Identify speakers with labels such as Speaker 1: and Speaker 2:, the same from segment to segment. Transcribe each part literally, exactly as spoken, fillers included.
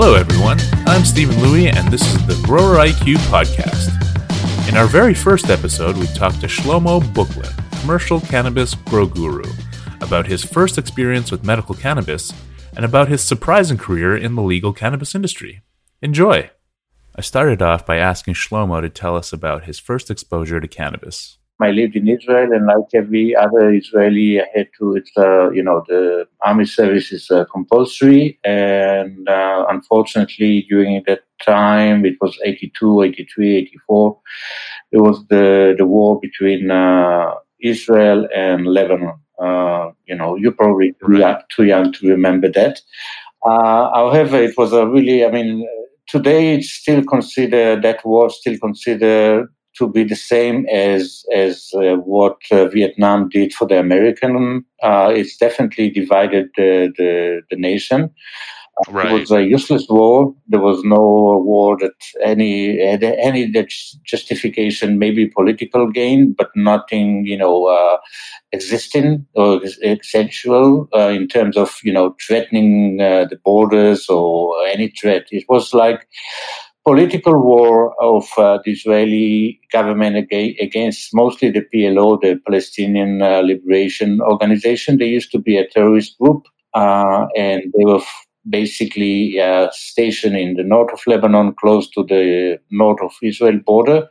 Speaker 1: Hello, everyone. I'm Stephen Louie, and this is the Grower I Q podcast. In our very first episode, we talked to Shlomo Booklet, commercial cannabis grow guru, about his first experience with medical cannabis and about his surprising career in the legal cannabis industry. Enjoy! I started off by asking Shlomo to tell us about his first exposure to cannabis.
Speaker 2: I lived in Israel, and like every other Israeli, I had to, it's, uh, you know, the army service is uh, compulsory. And uh, unfortunately, during that time, it was eighty-two, eighty-three, eighty-four, it was the, the war between uh, Israel and Lebanon. Uh, you know, you're probably too,
Speaker 1: Right.
Speaker 2: young, too young to remember that. Uh, however, it was a really, I mean, today it's still considered, that war still considered to be the same as as uh, what uh, Vietnam did for the American. Uh, it's definitely divided the the, the nation. Uh,
Speaker 1: Right.
Speaker 2: It was a useless war. There was no war that any had any that justification, maybe political gain, but nothing, you know, uh, existing or essential uh, in terms of, you know, threatening uh, the borders or any threat. It was like political war of uh, the Israeli government aga- against mostly the P L O, the Palestinian uh, Liberation Organization. They used to be a terrorist group, uh, and they were f- basically uh, stationed in the north of Lebanon, close to the north of Israel border.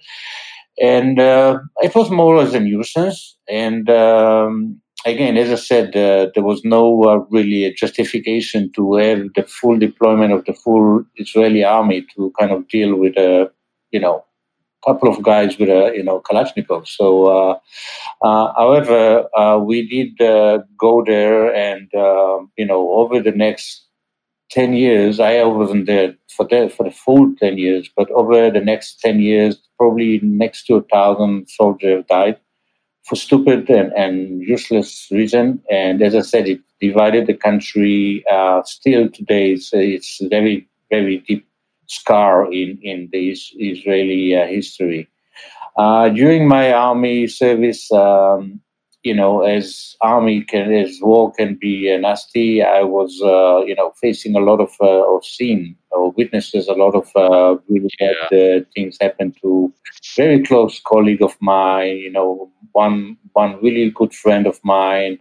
Speaker 2: And uh, it was more as a nuisance. And um, again, as I said, uh, there was no uh, really a justification to have the full deployment of the full Israeli army to kind of deal with a, you know, couple of guys with a, you know, Kalashnikov. So, uh, uh, however, uh, we did uh, go there, and uh, you know, over the next ten years, I wasn't there for the for the full ten years, but over the next ten years, probably next to a thousand soldiers died for stupid and, and useless reason. And as I said, it divided the country. Uh, still today, it's, it's a very, very deep scar in, in the is- Israeli uh, history. Uh, during my army service, um, you know, as army can, as war can be uh, nasty, I was, uh, you know, facing a lot of, uh, of scene or witnesses, a lot of uh, really bad uh, things happen to very close colleague of mine, you know, one, one really good friend of mine.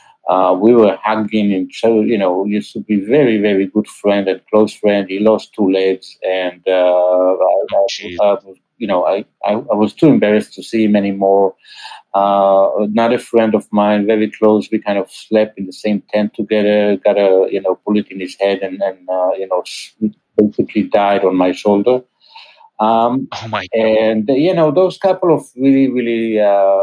Speaker 2: Uh, we were hugging, and so, you know, used to be very, very good friend and close friend. He lost two legs, and uh, I, I, I, you know, I, I, I was too embarrassed to see him anymore. Uh, another friend of mine, very close, we kind of slept in the same tent together. Got a, you know, bullet in his head, and, and uh, you know, basically died on my shoulder. Um,
Speaker 1: Oh my!
Speaker 2: and you know, those couple of really, really. Uh,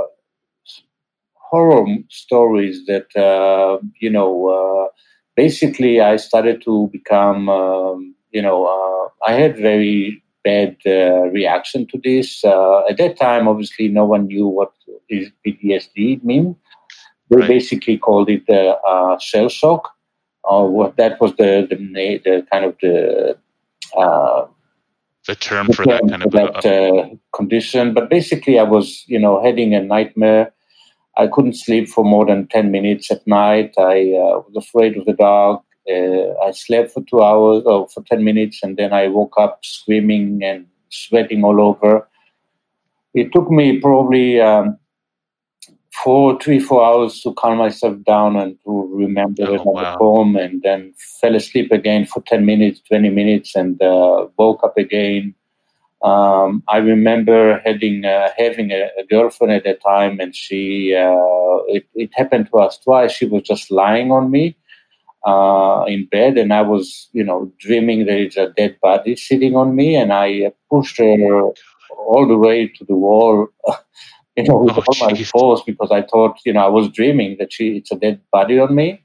Speaker 2: horror stories that, uh, you know, uh, basically I started to become, um, you know, uh, I had very bad uh, reaction to this. Uh, at that time, obviously, no one knew what is P T S D mean. They
Speaker 1: Right.
Speaker 2: basically called it uh, uh, shell shock, or what that was the the, the kind of the uh,
Speaker 1: The term
Speaker 2: the
Speaker 1: for that
Speaker 2: term
Speaker 1: kind
Speaker 2: for
Speaker 1: of a,
Speaker 2: that uh, condition. But basically, I was, you know, having a nightmare. I couldn't sleep for more than ten minutes at night. I uh, was afraid of the dark. Uh, I slept for two hours or for ten minutes, and then I woke up screaming and sweating all over. It took me probably um, four, three, four hours to calm myself down and to remember
Speaker 1: Oh,
Speaker 2: another
Speaker 1: wow.
Speaker 2: poem, and then fell asleep again for ten minutes, twenty minutes, and uh, woke up again. Um, I remember having uh, having a, a girlfriend at that time, and she uh, it, it happened to us twice. She was just lying on me uh, in bed, and I was, you know, dreaming there is a dead body sitting on me, and I pushed her all the way to the wall, you know, with
Speaker 1: Oh,
Speaker 2: all my
Speaker 1: jeez.
Speaker 2: force, because I thought, you know, I was dreaming that she it's a dead body on me.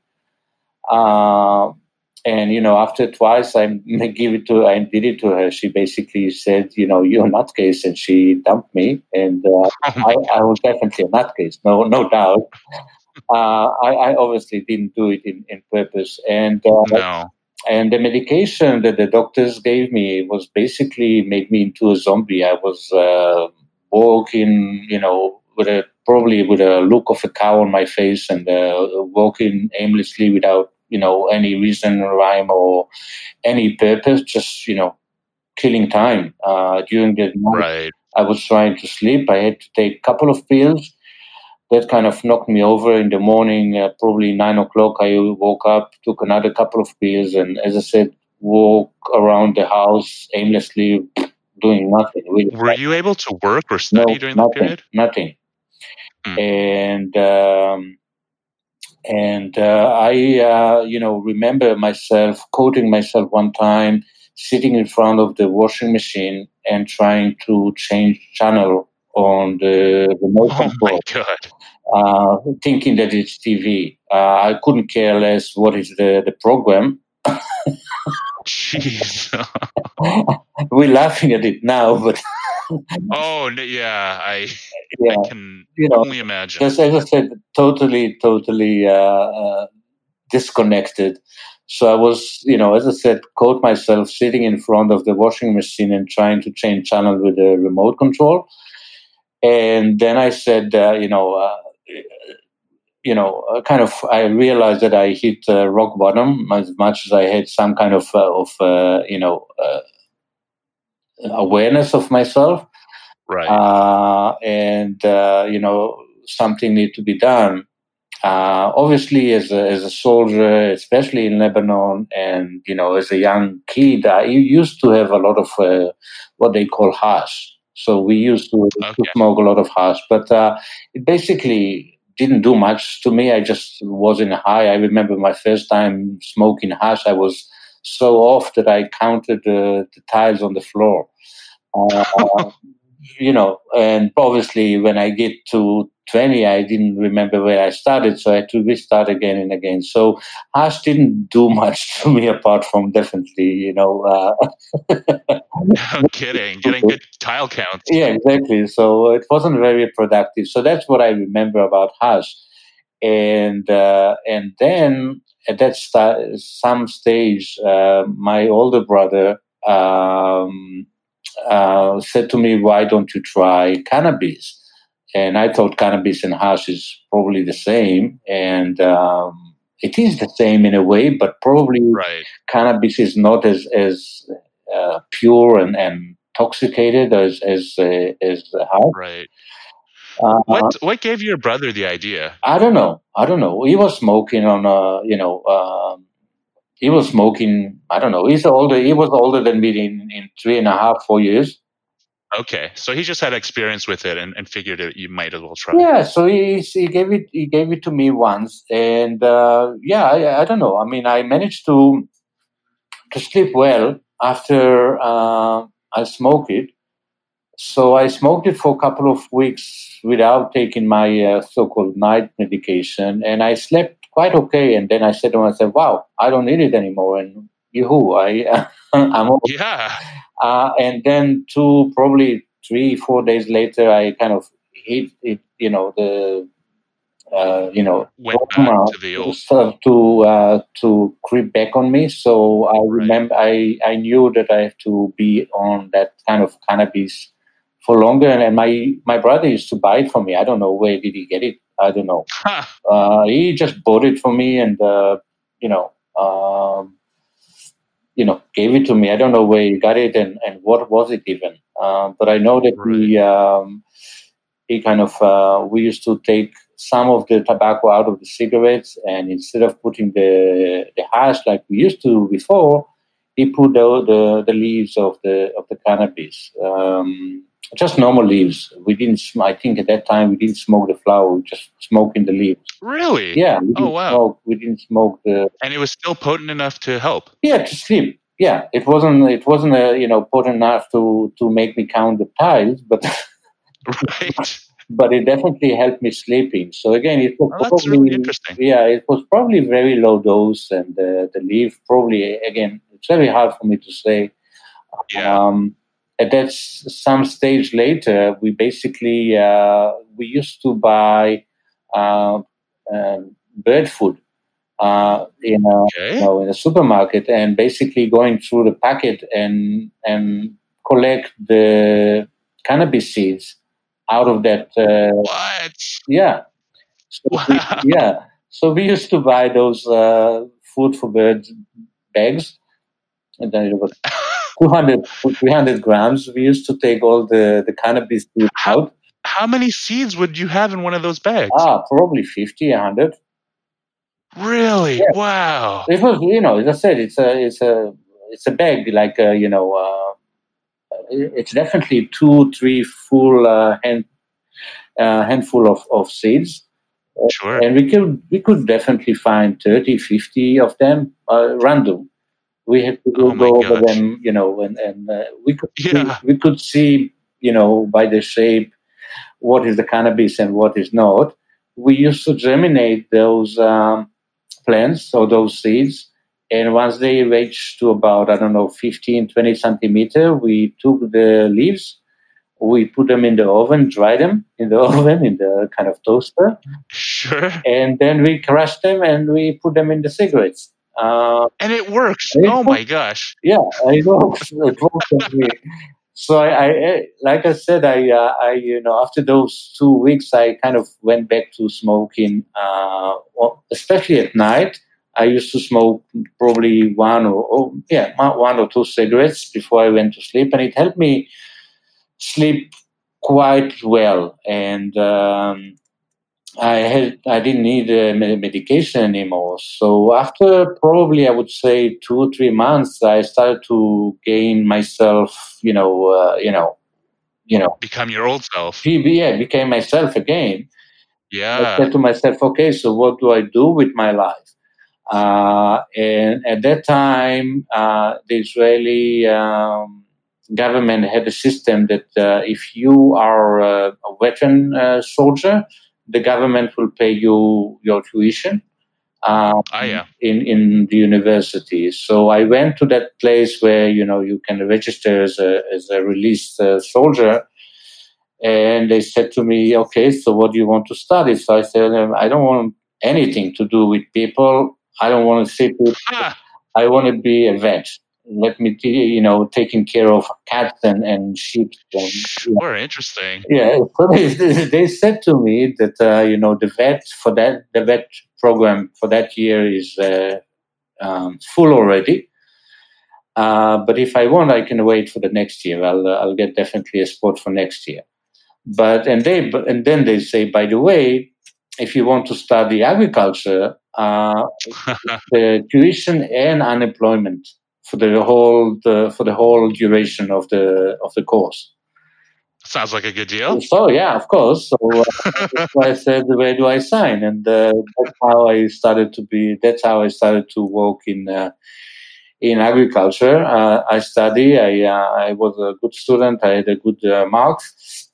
Speaker 2: Uh, and you know, after twice I give it to, I did it to her. She basically said, you know, you're a nutcase, and she dumped me. And uh,
Speaker 1: Oh my!
Speaker 2: I, I was definitely a nutcase, no, no doubt. Uh, I, I obviously didn't do it in, in purpose. And uh,
Speaker 1: No.
Speaker 2: and the medication that the doctors gave me was basically made me into a zombie. I was uh, walking, you know, with a probably with a look of a cow on my face, and uh, walking aimlessly without you know, any reason, rhyme, or any purpose. Just, you know, killing time. Uh, during the night,
Speaker 1: Right.
Speaker 2: I was trying to sleep. I had to take a couple of pills. That kind of knocked me over. In the morning, uh, probably nine o'clock, I woke up, took another couple of pills, and as I said, walk around the house aimlessly, doing nothing. Really.
Speaker 1: Were you able to work or
Speaker 2: No,
Speaker 1: study during that
Speaker 2: nothing,
Speaker 1: period?
Speaker 2: nothing.
Speaker 1: Mm.
Speaker 2: And um, and uh, I, uh, you know, remember myself quoting myself one time, sitting in front of the washing machine and trying to change channel on the remote
Speaker 1: Oh my
Speaker 2: control.
Speaker 1: God.
Speaker 2: Uh, thinking that it's T V. Uh, I couldn't care less what is the, the program.
Speaker 1: Jeez.
Speaker 2: We're laughing at it now, but
Speaker 1: Oh n- yeah, I
Speaker 2: yeah,
Speaker 1: I can
Speaker 2: you know,
Speaker 1: only imagine.
Speaker 2: just as I said, totally, totally uh, uh, disconnected. So I was, you know, as I said, caught myself sitting in front of the washing machine and trying to change channel with the remote control. And then I said, uh, you know, uh, you know, uh, kind of, I realized that I hit uh, rock bottom as much as I had some kind of, uh, of uh, you know, uh, awareness of myself.
Speaker 1: Right.
Speaker 2: Uh, and, uh, you know, something need to be done. Uh, obviously, as a, as a soldier, especially in Lebanon, and, you know, as a young kid, I used to have a lot of uh, what they call hash. So we used to, to
Speaker 1: Okay.
Speaker 2: smoke a lot of hash, but uh, it basically didn't do much to me. I just wasn't high. I remember my first time smoking hash. I was so off that I counted uh, the tiles on the floor. Uh, you know, and obviously when I get to twenty, I didn't remember where I started, so I had to restart again and again. So hash didn't do much to me apart from definitely, you know. Uh,
Speaker 1: No kidding. Getting good tile counts.
Speaker 2: yeah, exactly. So it wasn't very productive. So that's what I remember about hash. And uh, and then at that sta- some stage, uh, my older brother um, uh, said to me, "Why don't you try cannabis?" And I thought cannabis and hash is probably the same, and um, it is the same in a way, but probably
Speaker 1: Right.
Speaker 2: cannabis is not as as uh, pure and, and intoxicated as as uh, as hash.
Speaker 1: Right.
Speaker 2: Uh,
Speaker 1: What what gave your brother the idea?
Speaker 2: I don't know. I don't know. He was smoking on a, you know, um, he was smoking. I don't know. He's older. He was older than me in, in three and a half, four years.
Speaker 1: Okay. So he just had experience with it and, and figured it, you might as well try.
Speaker 2: Yeah. So he he gave it he gave it to me once, and uh, yeah, I, I don't know. I mean, I managed to to sleep well after uh, I smoked it. So I smoked it for a couple of weeks without taking my uh, so-called night medication, and I slept quite okay. And then I said to myself, "Wow, I don't need it anymore." And yoo-hoo, I I'm all,
Speaker 1: Yeah.
Speaker 2: uh, and then two, probably three, four days later, I kind of hit it. You know the uh, you know
Speaker 1: Went back
Speaker 2: trauma
Speaker 1: to the old.
Speaker 2: started to uh, to creep back on me. So I
Speaker 1: Right.
Speaker 2: remember I I knew that I have to be on that kind of cannabis for longer. And, and my my brother used to buy it for me. I don't know where did he get it. I don't know.
Speaker 1: Huh.
Speaker 2: Uh, he just bought it for me, and uh, you know, um, you know, gave it to me. I don't know where he got it and, and what was it even. Uh, but I know that
Speaker 1: Right.
Speaker 2: he um, he kind of uh, we used to take some of the tobacco out of the cigarettes, and instead of putting the the hash like we used to before, he put the the, the leaves of the of the cannabis. Um, just normal leaves. We didn't. Sm- I think at that time we didn't smoke the flower. We just smoking the leaves.
Speaker 1: Really?
Speaker 2: Yeah, we
Speaker 1: Oh
Speaker 2: didn't
Speaker 1: wow.
Speaker 2: smoke. We didn't smoke the.
Speaker 1: And it was still potent enough to help.
Speaker 2: Yeah, to sleep. Yeah, it wasn't. It wasn't a, you know potent enough to to make me count the tiles, but
Speaker 1: Right.
Speaker 2: but it definitely helped me sleeping. So again, it was
Speaker 1: Well, that's
Speaker 2: probably
Speaker 1: really interesting.
Speaker 2: yeah, it was probably very low dose, and uh, the leaf probably again, it's very hard for me to say.
Speaker 1: Yeah.
Speaker 2: Um, at that s- some stage later, we basically uh, we used to buy uh, um, bird food uh, in a
Speaker 1: Okay.
Speaker 2: you know, in a supermarket, and basically going through the packet and and collect the cannabis seeds out of that. Uh,
Speaker 1: What?
Speaker 2: yeah, so we,
Speaker 1: Wow.
Speaker 2: yeah. So we used to buy those uh, food for birds bags, and then it was two hundred to three hundred grams. We used to take all the, the cannabis seeds
Speaker 1: How,
Speaker 2: out.
Speaker 1: how many seeds would you have in one of those bags?
Speaker 2: Ah, probably fifty, one hundred.
Speaker 1: Really?
Speaker 2: Yeah.
Speaker 1: Wow.
Speaker 2: It was, you know, as I said, it's a, it's a, it's a bag, like, uh, you know, uh, it's definitely two, three full uh, hand, uh, handful of, of seeds.
Speaker 1: Sure.
Speaker 2: And we could, we could definitely find thirty, fifty of them uh, random. We had to
Speaker 1: Oh
Speaker 2: go
Speaker 1: my
Speaker 2: over
Speaker 1: gosh.
Speaker 2: them, you know, and, and uh, we could
Speaker 1: Yeah.
Speaker 2: see, we could see, you know, by the shape, what is the cannabis and what is not. We used to germinate those um, plants or those seeds. And once they reached to about, I don't know, fifteen, twenty centimeter, we took the leaves, we put them in the oven, dry them in the oven, in the kind of toaster.
Speaker 1: Sure.
Speaker 2: And then we crushed them and we put them in the cigarettes. Uh,
Speaker 1: and it works.
Speaker 2: it
Speaker 1: Oh
Speaker 2: works.
Speaker 1: my gosh.
Speaker 2: Yeah, it works. It works for me. So I, I, like I said, I, uh, I, you know, after those two weeks, I kind of went back to smoking, uh, well, especially at night. I used to smoke probably one or, or yeah, one or two cigarettes before I went to sleep, and it helped me sleep quite well. And um, I had, I didn't need uh, medication anymore. So after probably, I would say two or three months, I started to gain myself, you know, uh, you know, you know,
Speaker 1: Become your old self.
Speaker 2: yeah, became myself again.
Speaker 1: Yeah.
Speaker 2: I said to myself, okay, so what do I do with my life? Uh, and at that time, uh, the Israeli um, government had a system that uh, if you are uh, a veteran uh, soldier, the government will pay you your tuition um,
Speaker 1: Oh, yeah.
Speaker 2: in in the university. So I went to that place where you know you can register as a as a released uh, soldier, and they said to me, "Okay, so what do you want to study?" So I said, um, "I don't want anything to do with people. I don't want to sit with.
Speaker 1: Huh.
Speaker 2: I want to be a vet. Let me, you know, taking care of cats and, and sheep." And,
Speaker 1: Sure, interesting.
Speaker 2: yeah, so they, they said to me that uh, you know the vet for that the vet program for that year is uh, um, full already. Uh, but if I want, I can wait for the next year. I'll uh, I'll get definitely a spot for next year. But and they and then they say, by the way, if you want to study agriculture, uh, the tuition and unemployment for the whole the, for the whole duration of the of the course.
Speaker 1: Sounds like a good deal.
Speaker 2: So yeah, of course. So, uh, so I said, where do I sign? And uh, that's how I started to be. That's how I started to work in uh, in agriculture. Uh, I study. I uh, I was a good student. I had a good uh, marks.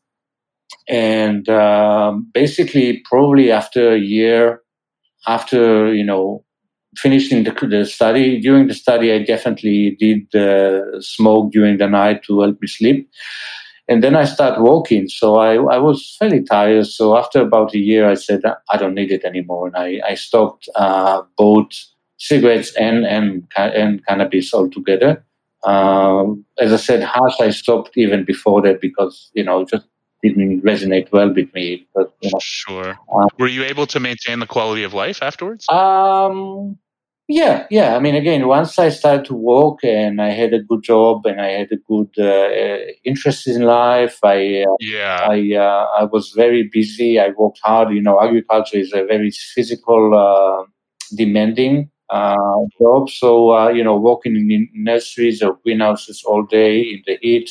Speaker 2: And um, basically, probably after a year, after you know finishing the, the study, during the study, I definitely did uh, smoke during the night to help me sleep. And then I started walking, so I, I was fairly tired. So after about a year, I said I don't need it anymore, and I, I stopped uh, both cigarettes and and and cannabis altogether. Um, as I said, hash I stopped even before that because you know it just didn't resonate well with me. But, you know,
Speaker 1: Sure.
Speaker 2: uh,
Speaker 1: Were you able to maintain the quality of life afterwards?
Speaker 2: Um. Yeah, yeah. I mean, again, once I started to work and I had a good job and I had a good uh, interest in life, I uh,
Speaker 1: Yeah.
Speaker 2: I uh, I was very busy. I worked hard. You know, agriculture is a very physical, uh, demanding uh, job. So uh, you know, working in nurseries or greenhouses all day in the heat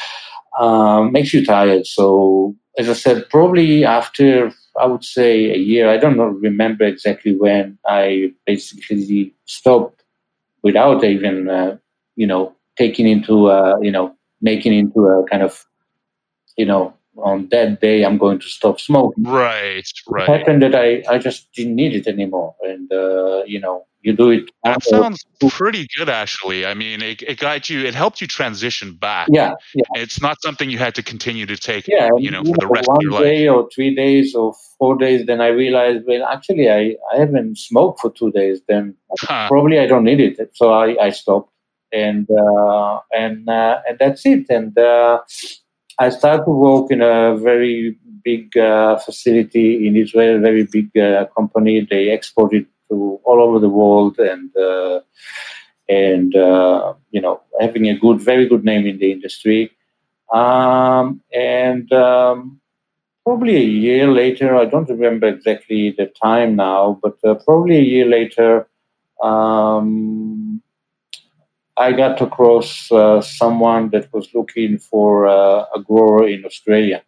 Speaker 2: um, makes you tired. So as I said, probably after I would say a year, I don't know, remember exactly when I basically stopped without even, uh, you know, taking into, uh, you know, making into a kind of, you know, on that day I'm going to stop smoking.
Speaker 1: Right, right.
Speaker 2: It happened that I, I just didn't need it anymore. And, uh, you know, you do it.
Speaker 1: That sounds pretty good, actually. I mean, it, it got you, it helped you transition back.
Speaker 2: Yeah, yeah.
Speaker 1: It's not something you had to continue to take,
Speaker 2: Yeah,
Speaker 1: you know,
Speaker 2: you
Speaker 1: for the
Speaker 2: know,
Speaker 1: rest of
Speaker 2: one
Speaker 1: your life.
Speaker 2: day or three days or four days, then I realized, well, actually, I, I haven't smoked for two days. Then
Speaker 1: Huh.
Speaker 2: probably I don't need it, so I, I stopped, and uh, and uh, and that's it. And uh, I started to work in a very big uh, facility in Israel, a very big uh, company. They exported to all over the world, and uh, and uh, you know, having a good, very good name in the industry. Um, and um, probably a year later, I don't remember exactly the time now, but uh, probably a year later, um, I got across uh, someone that was looking for uh, a grower in Australia.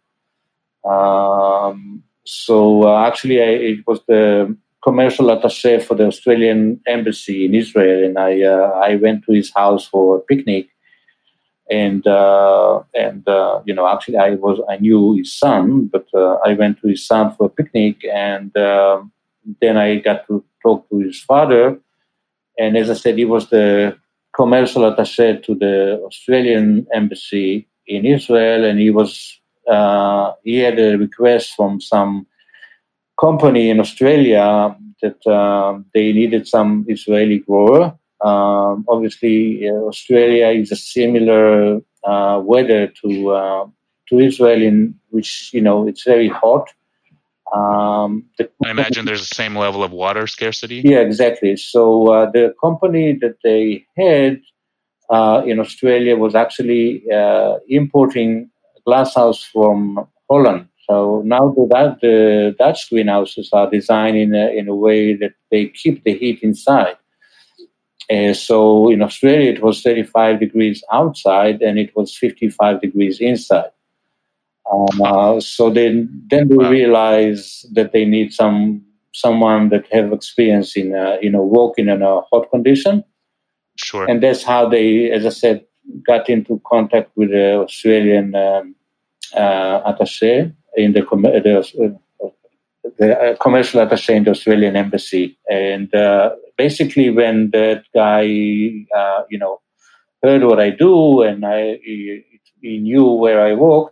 Speaker 2: Um, so uh, actually, I, it was the commercial attaché for the Australian embassy in Israel, and I uh, I went to his house for a picnic. And uh, and uh, you know, actually, I was I knew his son, but uh, I went to his son for a picnic, and uh, then I got to talk to his father. And as I said, he was the commercial attaché to the Australian embassy in Israel, and he was uh, he had a request from some company in Australia that uh, they needed some Israeli grower. Um, obviously, uh, Australia is a similar uh, weather to uh, to Israel, in which you know it's very hot. Um, the,
Speaker 1: I imagine there's the same level of water scarcity.
Speaker 2: Yeah, exactly. So uh, the company that they had uh, in Australia was actually uh, importing glasshouse from Holland. So now the, the Dutch greenhouses are designed in a, in a way that they keep the heat inside. Uh, so in Australia, it was thirty-five degrees outside and it was fifty-five degrees inside. Um, uh, so then, then they wow. realize that they need some someone that have experience in uh, you know working in a hot condition.
Speaker 1: Sure.
Speaker 2: And that's how they, as I said, got into contact with the Australian um, uh, attaché in the, the, uh, the uh, commercial attaché in the Australian embassy. And uh, basically, when that guy, uh, you know, heard what I do and I he, he knew where I worked,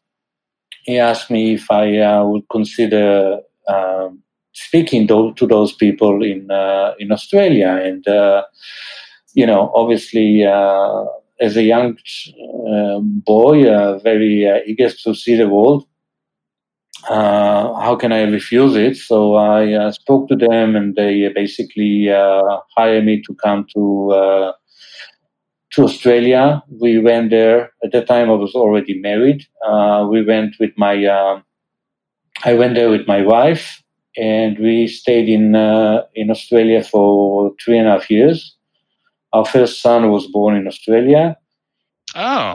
Speaker 2: he asked me if I uh, would consider um, speaking to, to those people in uh, in Australia. And uh, you know, obviously, uh, as a young uh, boy, uh, very uh, eager to see the world, uh, how can I refuse it? So I uh, spoke to them, and they basically uh, hired me to come to uh, to Australia. We went there. At the time, I was already married. Uh, we went with my. Uh, I went there with my wife, and we stayed in uh, in Australia for three and a half years. Our first son was born in Australia.
Speaker 1: Oh.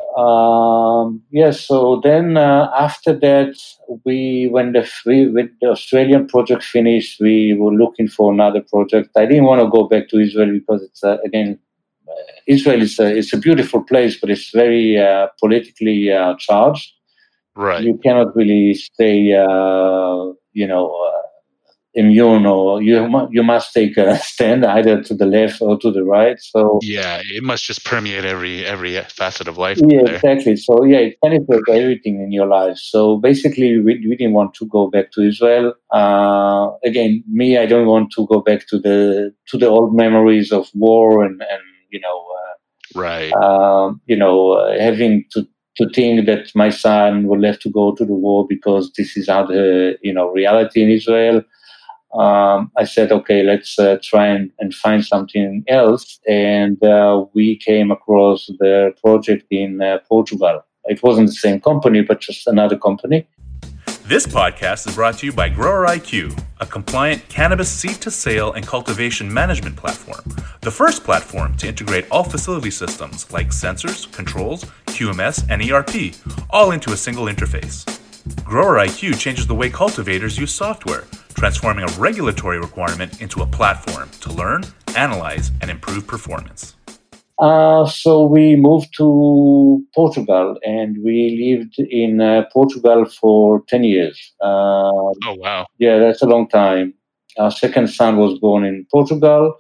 Speaker 2: Um, yes. Yeah, so then uh, after that, we when the free, when the Australian project finished, we were looking for another project. I didn't want to go back to Israel because it's uh, again, uh, Israel is a, it's a beautiful place, but it's very uh, politically uh, charged.
Speaker 1: Right.
Speaker 2: You cannot really stay, uh, you know. Uh, immune, or you you must take a stand either to the left or to the right. So
Speaker 1: yeah, it must just permeate every every facet of life.
Speaker 2: Yeah,
Speaker 1: there.
Speaker 2: exactly. So yeah, it penetrates everything in your life. So basically, we, we didn't want to go back to Israel. Uh, again, me, I don't want to go back to the to the old memories of war and and you know, uh,
Speaker 1: right.
Speaker 2: Uh, you know, uh, having to. to think that my son will have to go to the war because this is how the you know reality in Israel. Um, I said, okay, let's uh, try and, and find something else. And uh, we came across the project in uh, Portugal. It wasn't the same company, but just another company.
Speaker 1: This podcast is brought to you by Grower I Q, a compliant cannabis seed-to-sale and cultivation management platform. The first platform to integrate all facility systems like sensors, controls, Q M S, and E R P, all into a single interface. Grower I Q changes the way cultivators use software, transforming a regulatory requirement into a platform to learn, analyze, and improve performance.
Speaker 2: Uh, so we moved to Portugal, and we lived in uh, Portugal for ten years. Uh,
Speaker 1: oh, wow.
Speaker 2: Yeah, that's a long time. Our second son was born in Portugal.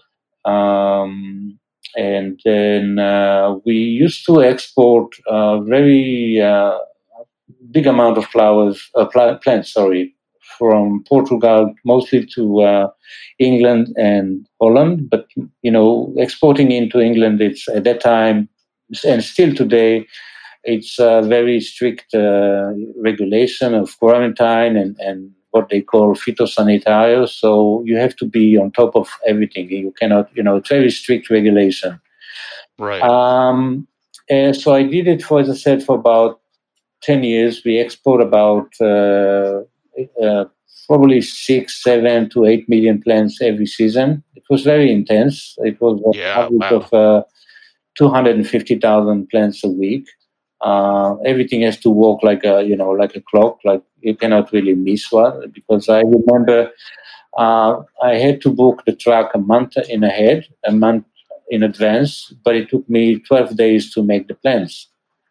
Speaker 2: Um, and then uh, we used to export a very uh, big amount of flowers, uh, pl- plants, sorry, from Portugal, mostly to uh, England and Holland. But, you know, exporting into England, it's at that time, and still today, it's a very strict uh, regulation of quarantine and, and what they call phytosanitarians. So you have to be on top of everything. You cannot, you know, it's very strict regulation.
Speaker 1: Right.
Speaker 2: Um, and so I did it for, as I said, for about ten years. We export about uh, uh, probably six, seven to eight million plants every season. It was very intense. It was an
Speaker 1: Yeah,
Speaker 2: average
Speaker 1: wow.
Speaker 2: of uh, two hundred fifty thousand plants a week. Uh, everything has to work like a, you know, like a clock. Like you cannot really miss one, because I remember uh, I had to book the truck a month in ahead, a month in advance, but it took me twelve days to make the plans.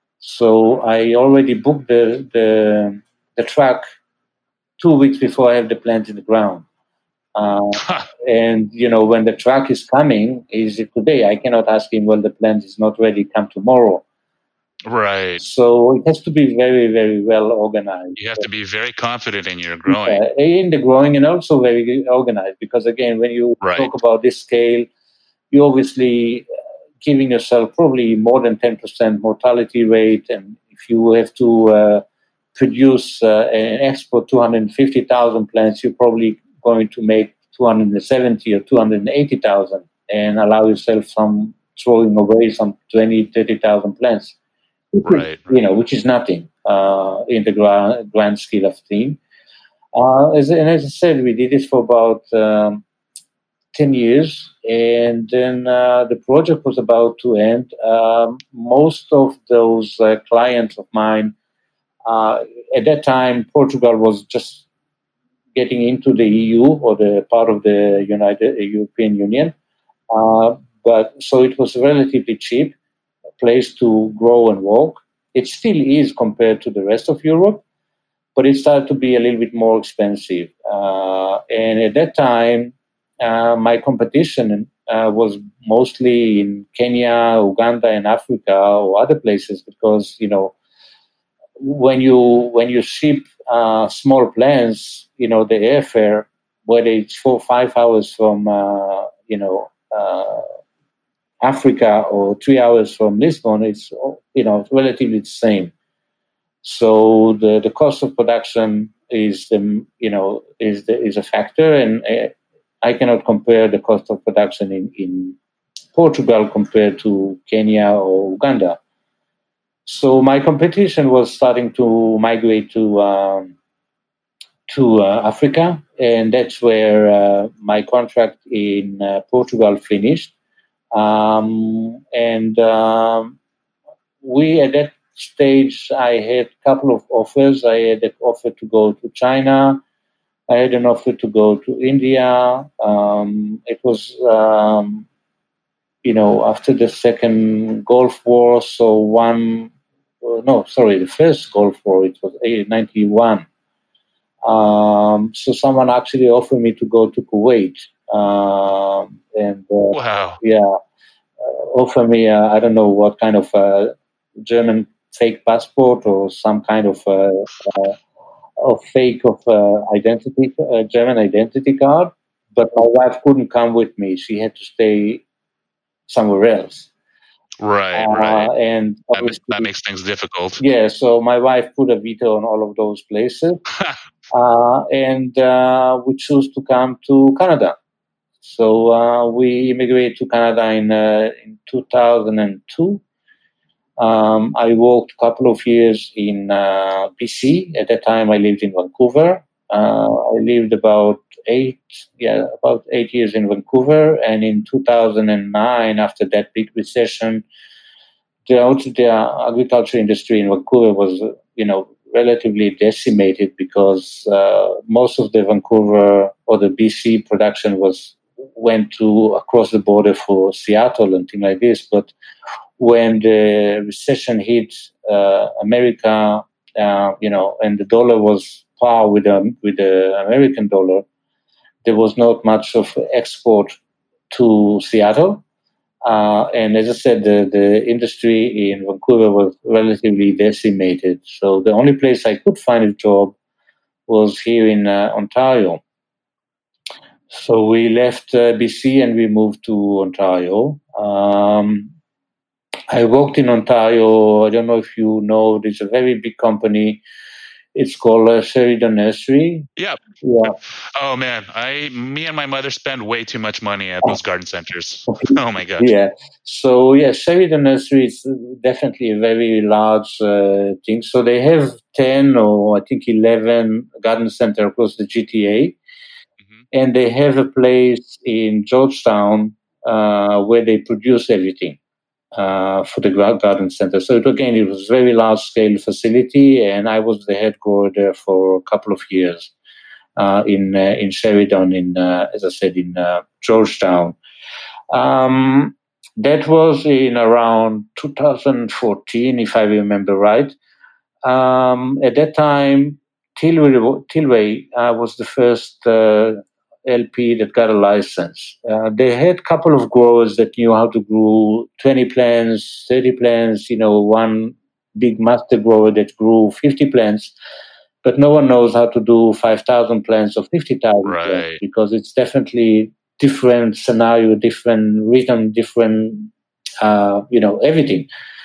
Speaker 2: So I already booked the the, the truck two weeks before I have the plants in the ground. Uh, and, you know, when the truck is coming, is it today? I cannot ask him, well, the plant is not ready, come tomorrow.
Speaker 1: Right.
Speaker 2: So it has to be very, very well organized.
Speaker 1: You have to be very confident in your growing.
Speaker 2: Uh, in the growing, and also very organized, because, again, when you
Speaker 1: Right.
Speaker 2: talk about this scale, you're obviously giving yourself probably more than ten percent mortality rate. And if you have to uh, produce uh, and export two hundred fifty thousand plants, you're probably going to make two hundred seventy or two hundred eighty thousand, and allow yourself some throwing away some twenty, thirty thousand plants.
Speaker 1: Right.
Speaker 2: You know, which is nothing uh, in the grand, grand scale of things. Uh, as, and as I said, we did this for about um, ten years, and then uh, the project was about to end. Um, most of those uh, clients of mine, uh, at that time, Portugal was just getting into the E U, or the part of the United European Union. Uh, but so it was relatively cheap place to grow and work. It still is compared to the rest of Europe, but it started to be a little bit more expensive. Uh, and at that time, uh, my competition uh, was mostly in Kenya, Uganda, and Africa, or other places, because, you know, when you when you ship uh, small planes, you know, the airfare, whether it's four or five hours from, uh, you know, uh, Africa or three hours from Lisbon, it's, you know, relatively the same. So the, the cost of production is the, you know, is the, is a factor, and I cannot compare the cost of production in, in Portugal compared to Kenya or Uganda. So my competition was starting to migrate to um, to uh, Africa, and that's where uh, my contract in uh, Portugal finished. Um, and um, we, at that stage, I had a couple of offers. I had an offer to go to China. I had an offer to go to India. Um, it was, um, you know, after the second Gulf War. So one, uh, no, sorry, the first Gulf War, it was ninety-one. Um, so someone actually offered me to go to Kuwait. Um, and uh,
Speaker 1: Wow.
Speaker 2: Yeah. Uh, offer me, uh, I don't know what kind of uh, German fake passport, or some kind of uh, uh, of fake of uh, identity, uh, German identity card. But my wife couldn't come with me; she had to stay somewhere else.
Speaker 1: Right,
Speaker 2: Uh,
Speaker 1: right.
Speaker 2: and
Speaker 1: That, ma- that makes things difficult.
Speaker 2: Yeah, so my wife put a veto on all of those places, uh, and uh, we chose to come to Canada. So uh, we immigrated to Canada in uh, in two thousand two. Um, I worked a couple of years in uh, B C. At that time, I lived in Vancouver. Uh, I lived about eight, yeah, about eight years in Vancouver. And in two thousand nine, after that big recession, the, the agriculture industry in Vancouver was, you know, relatively decimated, because uh, most of the Vancouver or the B C production was went to across the border for Seattle and things like this. But when the recession hit uh, America, uh, you know, and the dollar was par with the, with the American dollar, there was not much of export to Seattle. Uh, and as I said, the, the industry in Vancouver was relatively decimated. So the only place I could find a job was here in uh, Ontario. So we left uh, B C and we moved to Ontario. Um, I worked in Ontario. I don't know if you know, there's a very big company It's called uh, Sheridan Nursery.
Speaker 1: Yep.
Speaker 2: Yeah.
Speaker 1: Oh man, I, me and my mother spend way too much money at those garden centers. Oh my gosh.
Speaker 2: Yeah. So yeah, Sheridan Nursery is definitely a very large uh, thing. So they have ten or I think eleven garden center across the G T A, mm-hmm. and they have a place in Georgetown uh, where they produce everything uh, for the garden center. So it, again, it was a very large scale facility, and I was the head grower there for a couple of years uh, in uh, in Sheridan, in uh, as I said, in uh, Georgetown. Um, that was in around two thousand fourteen, if I remember right. Um, at that time, Tilray, Tilray uh, was the first uh, L P that got a license. Uh, they had a couple of growers that knew how to grow twenty plants, thirty plants, you know, one big master grower that grew fifty plants, but no one knows how to do five thousand plants or fifty thousand
Speaker 1: right.
Speaker 2: plants, because it's definitely different scenario, different rhythm, different, uh, you know, everything.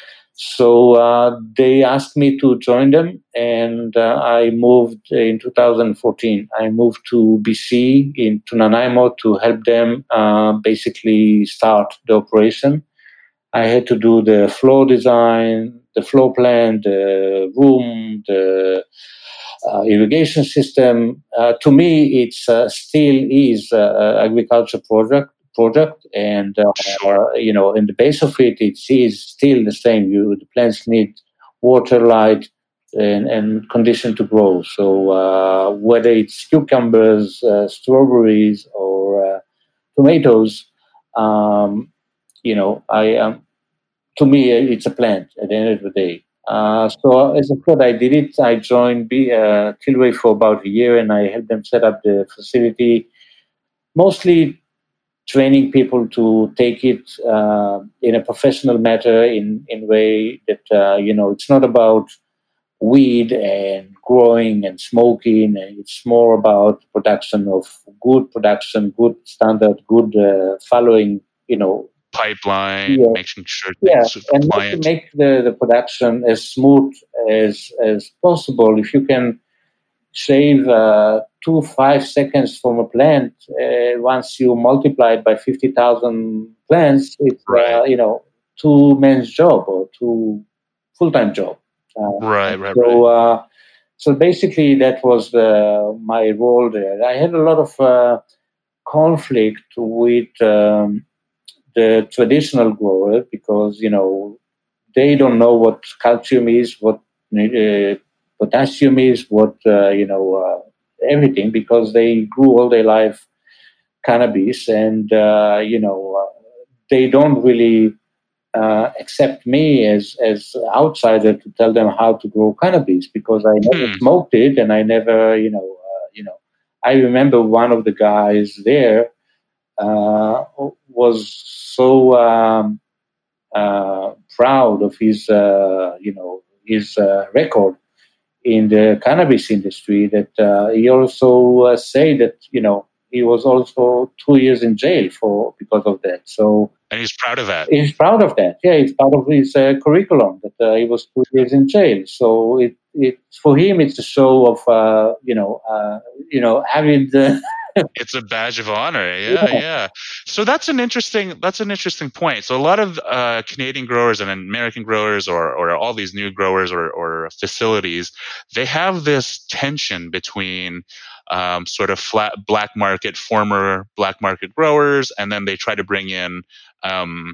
Speaker 2: So uh, they asked me to join them, and uh, I moved in two thousand fourteen. I moved to B C, in to Nanaimo, to help them uh, basically start the operation. I had to do the floor design, the floor plan, the room, the uh, irrigation system. Uh, to me, it's uh, still is uh, agriculture project. Project and uh,
Speaker 1: sure.
Speaker 2: uh, you know, in the base of it, it is still the same. You the plants need water, light, and, and condition to grow. So uh, whether it's cucumbers, uh, strawberries, or uh, tomatoes, um, you know, I um, to me it's a plant at the end of the day. Uh, so as I said, I did it. I joined B, uh, Tilray for about a year, and I helped them set up the facility, mostly training people to take it uh, in a professional matter, in in way that uh, you know, it's not about weed and growing and smoking. It's more about production of good production, good standard, good uh, following. You know,
Speaker 1: pipeline,
Speaker 2: yeah,
Speaker 1: making sure
Speaker 2: yeah,
Speaker 1: things are
Speaker 2: and
Speaker 1: compliant.
Speaker 2: make, make the, the production as smooth as as possible. If you can save uh, two five seconds from a plant, uh, once you multiply it by fifty thousand plants, it's
Speaker 1: right.
Speaker 2: uh, you know, two men's job or two full time job. Uh,
Speaker 1: right, right,
Speaker 2: so,
Speaker 1: right.
Speaker 2: Uh, so basically, that was the, my role there. I had a lot of uh, conflict with um, the traditional grower, because you know, they don't know what calcium is, what uh, potassium is, what uh, you know, uh, everything, because they grew all their life cannabis, and uh, you know, uh, they don't really uh, accept me as as outsider to tell them how to grow cannabis, because I never
Speaker 1: hmm.
Speaker 2: smoked it, and I never, you know, uh, you know. I remember one of the guys there uh, was so. Um, uh, proud of his, uh, you know, his uh, record in the cannabis industry, that uh, he also uh, say that, you know, he was also two years in jail for because of that. So,
Speaker 1: and he's proud of that.
Speaker 2: He's proud of that. Yeah, it's part of his uh, curriculum that uh, he was two years in jail. So it, it for him, it's a show of, uh, you know, uh, you know, having the.
Speaker 1: It's a badge of honor. Yeah, yeah, yeah. So that's an interesting that's an interesting point. So a lot of uh, Canadian growers and American growers, or or all these new growers or, or facilities, they have this tension between um, sort of flat black market, former black market growers, and then they try to bring in, um,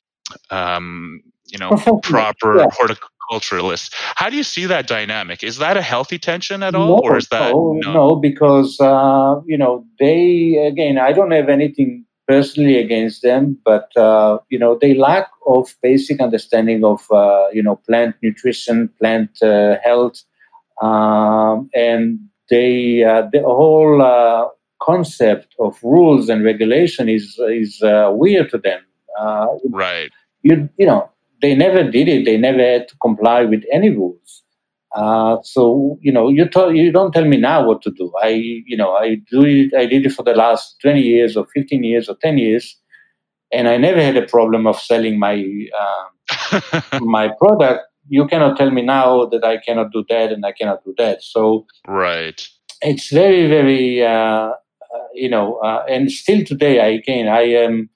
Speaker 1: um, you know, proper
Speaker 2: yeah.
Speaker 1: horticulturalists. How do you see that dynamic? Is that a healthy tension at all,
Speaker 2: No,
Speaker 1: or is that
Speaker 2: no,
Speaker 1: no?
Speaker 2: no, because uh, you know, they, again, I don't have anything personally against them, but uh, you know, they lack of basic understanding of uh, you know, plant nutrition, plant uh, health, um, and they uh, the whole uh, concept of rules and regulation is is uh, weird to them. Uh,
Speaker 1: right.
Speaker 2: You you know, they never did it. They never had to comply with any rules. Uh, so you know, you tell you don't tell me now what to do. I you know, I do it. I did it for the last twenty years, or fifteen years, or ten years, and I never had a problem of selling my uh, my product. you cannot tell me now that I cannot do that and I cannot do that. So
Speaker 1: right,
Speaker 2: it's very, very, uh, uh, you know, uh, and still today, I again, I am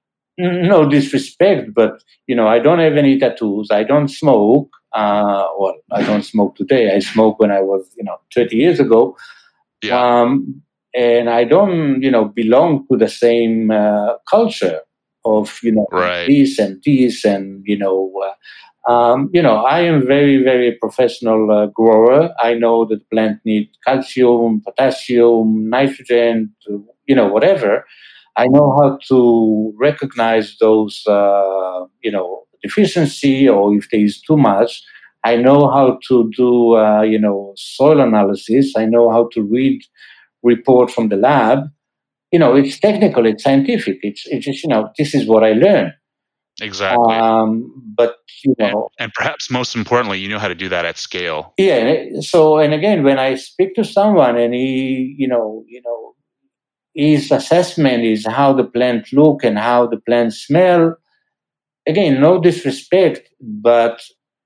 Speaker 2: no disrespect, but you know, I don't have any tattoos. I don't smoke. Uh, well, I don't smoke today. I smoked when I was, you know, thirty years ago.
Speaker 1: yeah,
Speaker 2: Um, and I don't, you know, belong to the same uh, culture of, you know,
Speaker 1: right,
Speaker 2: this and this and, you know, uh, um, you know, I am very, very professional uh, grower. I know that plant need calcium, potassium, nitrogen, to, you know, whatever. I know how to recognize those, uh, you know, deficiency or if there is too much. I know how to do, uh, you know, soil analysis. I know how to read report from the lab. You know, it's technical, it's scientific. It's, it's just, you know, this is what I learned.
Speaker 1: exactly.
Speaker 2: Um, but, you
Speaker 1: And,
Speaker 2: know,
Speaker 1: and perhaps most importantly, you know how to do that at scale.
Speaker 2: yeah. So, and again, when I speak to someone and he, you know, you know, his assessment is how the plant look and how the plant smell. Again, no disrespect, but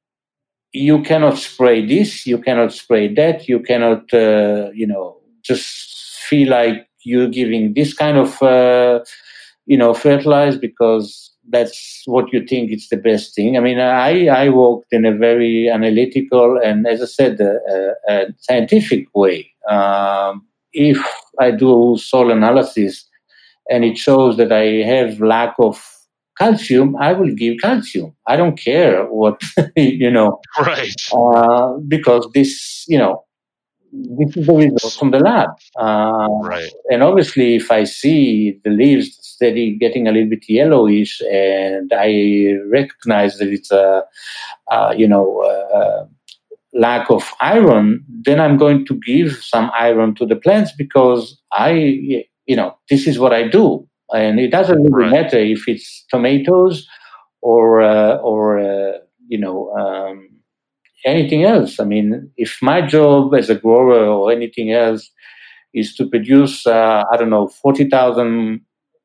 Speaker 2: you cannot spray this, you cannot spray that, you cannot, uh, you know, just feel like you're giving this kind of, uh, you know, fertilize because that's what you think is the best thing. I mean, I, I worked in a very analytical and, as I said, a, a, a scientific way. Um, if I do soil analysis and it shows that I have lack of calcium, I will give calcium. I don't care what, you know,
Speaker 1: Right.
Speaker 2: uh, because this, you know, this is the result from the lab. Uh,
Speaker 1: Right.
Speaker 2: and obviously, if I see the leaves steady getting a little bit yellowish, and I recognize that it's a, uh, you know, uh, lack of iron, then I'm going to give some iron to the plants because I, you know, this is what I do, and it doesn't really
Speaker 1: Right.
Speaker 2: matter if it's tomatoes or uh, or uh, you know. Um, anything else. I mean, if my job as a grower or anything else is to produce, uh, I don't know, forty thousand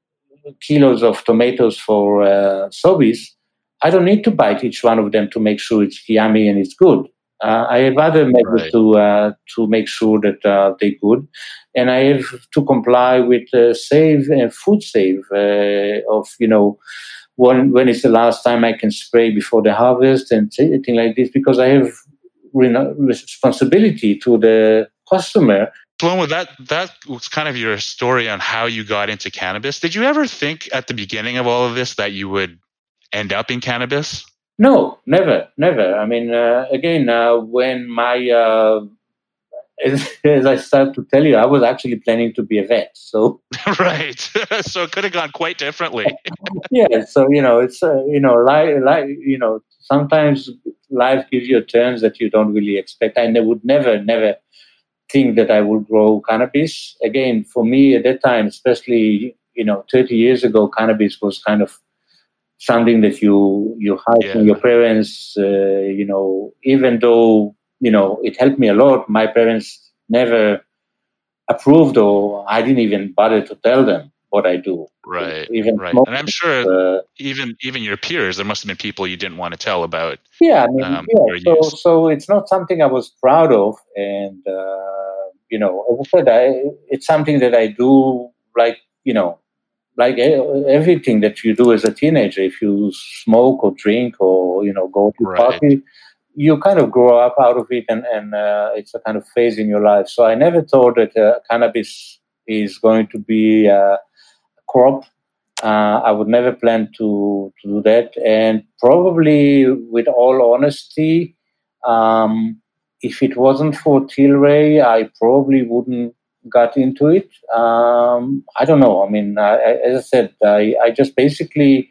Speaker 2: kilos of tomatoes for uh, Sobeys, I don't need to bite each one of them to make sure it's yummy and it's good. Uh, I have other methods
Speaker 1: Right.
Speaker 2: to uh, to make sure that uh, they're good, and I have to comply with uh, save and food save uh, of you know when when is the last time I can spray before the harvest and anything like this because I have responsibility to the customer.
Speaker 1: Shlomo, that that was kind of your story on how you got into cannabis. Did you ever think at the beginning of all of this that you would end up in cannabis?
Speaker 2: No, never, never. I mean, uh, again, uh, when my uh, as, as I started to tell you, I was actually planning to be a vet. So
Speaker 1: right, so it could have gone quite differently.
Speaker 2: yeah, so you know, it's uh, you know, life, life, you know, sometimes life gives you turns that you don't really expect. I ne- would never, never think that I would grow cannabis. Again, for me at that time, especially, you know, thirty years ago, cannabis was kind of something that you, you hide
Speaker 1: Yeah.
Speaker 2: from your parents, uh, you know, even though, you know, it helped me a lot. My parents never approved or I didn't even bother to tell them what I do.
Speaker 1: Right,
Speaker 2: Even
Speaker 1: right.
Speaker 2: smoking,
Speaker 1: And I'm sure
Speaker 2: uh,
Speaker 1: even even your peers, there must have been people you didn't want to tell about
Speaker 2: yeah, I mean,
Speaker 1: um,
Speaker 2: yeah.
Speaker 1: your
Speaker 2: So,
Speaker 1: use.
Speaker 2: so it's not something I was proud of, and uh, you know, as I said, I, it's something that I do, like you know, like everything that you do as a teenager. If you smoke or drink or you know go to a
Speaker 1: Right,
Speaker 2: party, you kind of grow up out of it, and and uh, it's a kind of phase in your life. So I never thought that uh, cannabis is going to be a crop. Uh, I would never plan to, to do that. And probably, with all honesty, um, if it wasn't for Tilray, I probably wouldn't got into it. Um, I don't know. I mean, I, I, as I said, I, I just basically,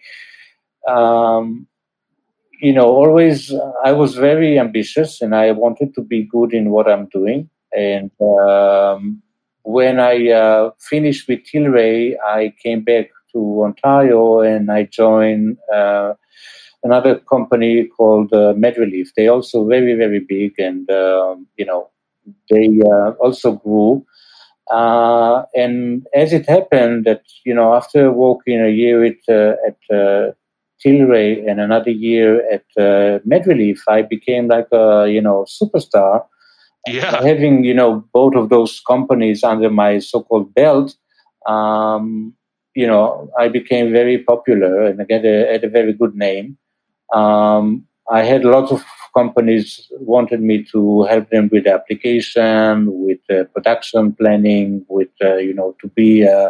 Speaker 2: um, you know, always I was very ambitious and I wanted to be good in what I'm doing. And um, when I uh, finished with Tilray, I came back to Ontario and I joined uh, another company called uh, MedRelief. They also very very big, and um, you know they uh, also grew. Uh, and as it happened that you know after working a year with, uh, at uh, Tilray and another year at uh, MedRelief, I became like a, you know, superstar.
Speaker 1: Yeah.
Speaker 2: Having, you know, both of those companies under my so-called belt, um, you know, I became very popular and I had a, had a very good name. Um, I had lots of companies wanted me to help them with the application, with uh, production planning, with, uh, you know, to be a,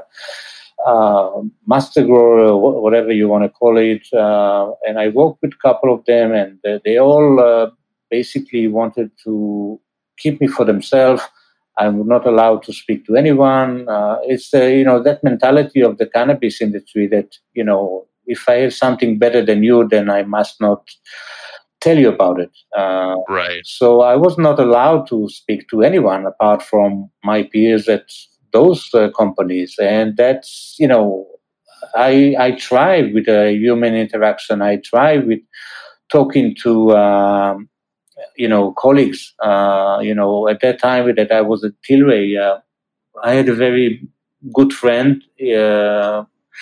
Speaker 2: a master grower, or whatever you want to call it. Uh, and I worked with a couple of them, and uh, they all uh, basically wanted to keep me for themselves. I'm not allowed to speak to anyone. Uh, it's, uh, you know, that mentality of the cannabis industry that, you know, if I have something better than you, then I must not tell you about it. Uh,
Speaker 1: right.
Speaker 2: So I was not allowed to speak to anyone apart from my peers at those uh, companies. And that's, you know, I, I thrive with a human interaction. I thrive with talking to, um, you know, colleagues. Uh, you know, at that time that I was at Tilray, uh, I had a very good friend. Uh,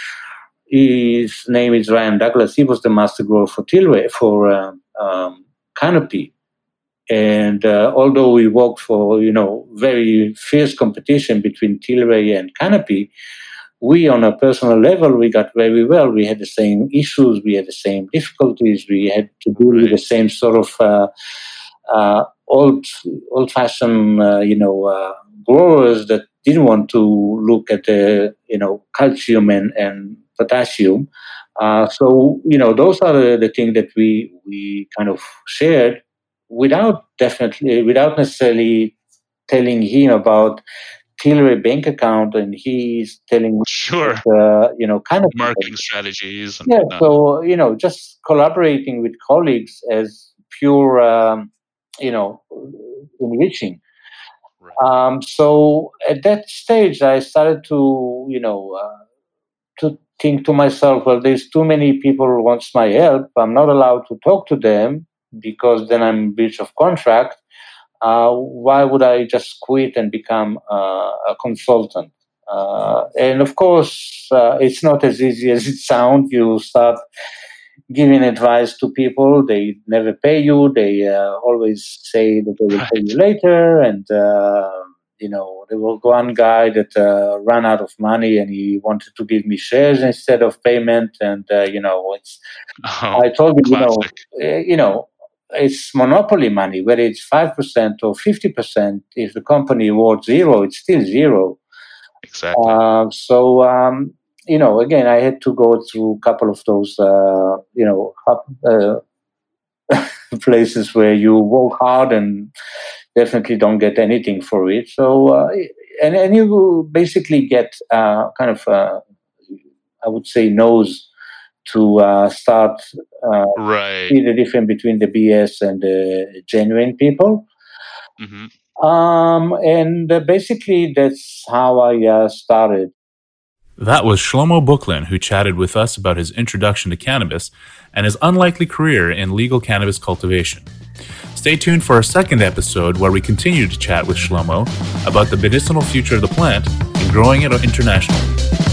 Speaker 2: his name is Ryan Douglas. He was the master grower for Tilray, for uh, um, Canopy. And uh, although we worked for, you know, very fierce competition between Tilray and Canopy, we, on a personal level, we got very well. We had the same issues. We had the same difficulties. We had to deal
Speaker 1: right.
Speaker 2: with the same sort of uh, uh, old, old-fashioned, uh, you know, uh, growers that didn't want to look at the, you know, calcium and, and potassium. Uh, so, you know, those are the, the things that we we kind of shared without definitely, without necessarily telling him about Tilray bank account, and he's telling me,
Speaker 1: sure,
Speaker 2: that, uh, you know, kind of
Speaker 1: marketing strategies. And
Speaker 2: yeah.
Speaker 1: whatnot.
Speaker 2: So, you know, just collaborating with colleagues as pure, um, you know, enriching.
Speaker 1: Right.
Speaker 2: Um, so at that stage, I started to, you know, uh, to think to myself, well, there's too many people who wants my help. I'm not allowed to talk to them because then I'm in breach of contract. Uh, why would I just quit and become uh, a consultant? Uh, and of course, uh, it's not as easy as it sounds. You start giving advice to people. They never pay you. They uh, always say that they will
Speaker 1: right.
Speaker 2: pay you later. And, uh, you know, there was one guy that uh, ran out of money and he wanted to give me shares instead of payment. And, uh, you know, it's,
Speaker 1: oh,
Speaker 2: I told him,
Speaker 1: classic.
Speaker 2: you know, uh, you know, it's monopoly money, whether it's five percent or fifty percent. If the company awards zero, it's still zero.
Speaker 1: Exactly.
Speaker 2: Uh, so, um, you know, again, I had to go through a couple of those, uh, you know, uh, places where you work hard and definitely don't get anything for it. So, uh, and, and you basically get uh, kind of, uh, I would say, nose to uh, start uh,
Speaker 1: right.
Speaker 2: see the difference between the B S and the genuine people.
Speaker 1: Mm-hmm.
Speaker 2: Um, and uh, basically, that's how I uh, started.
Speaker 1: That was Shlomo Buchlin, who chatted with us about his introduction to cannabis and his unlikely career in legal cannabis cultivation. Stay tuned for our second episode where we continue to chat with Shlomo about the medicinal future of the plant and growing it internationally.